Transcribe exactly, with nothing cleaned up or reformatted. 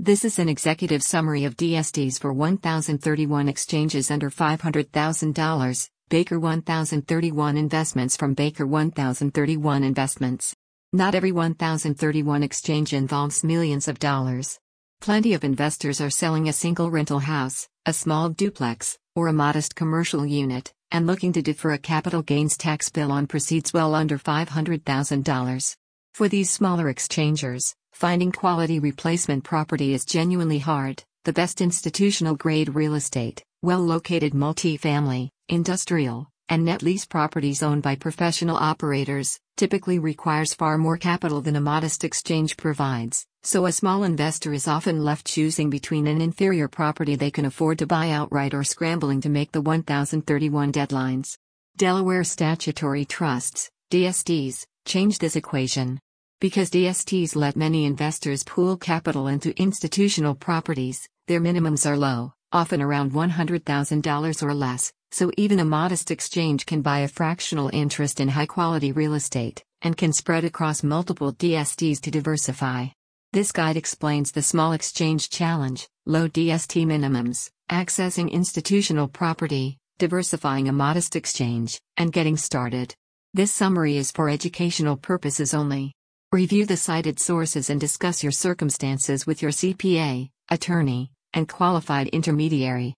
This is an executive summary of D S Ts for one thousand thirty-one exchanges under five hundred thousand dollars, Baker one thousand thirty-one investments from Baker one thousand thirty-one investments. Not every one thousand thirty-one exchange involves millions of dollars. Plenty of investors are selling a single rental house, a small duplex, or a modest commercial unit, and looking to defer a capital gains tax bill on proceeds well under five hundred thousand dollars. For these smaller exchangers, finding quality replacement property is genuinely hard. The best institutional grade real estate, well-located multifamily, industrial, and net lease properties owned by professional operators, typically requires far more capital than a modest exchange provides, so a small investor is often left choosing between an inferior property they can afford to buy outright or scrambling to make the one thousand thirty-one deadlines. Delaware Statutory Trusts, D S Ts, change this equation. Because D S Ts let many investors pool capital into institutional properties, their minimums are low, often around one hundred thousand dollars or less, so even a modest exchange can buy a fractional interest in high-quality real estate, and can spread across multiple D S Ts to diversify. This guide explains the small exchange challenge, low D S T minimums, accessing institutional property, diversifying a modest exchange, and getting started. This summary is for educational purposes only. Review the cited sources and discuss your circumstances with your C P A, attorney, and qualified intermediary.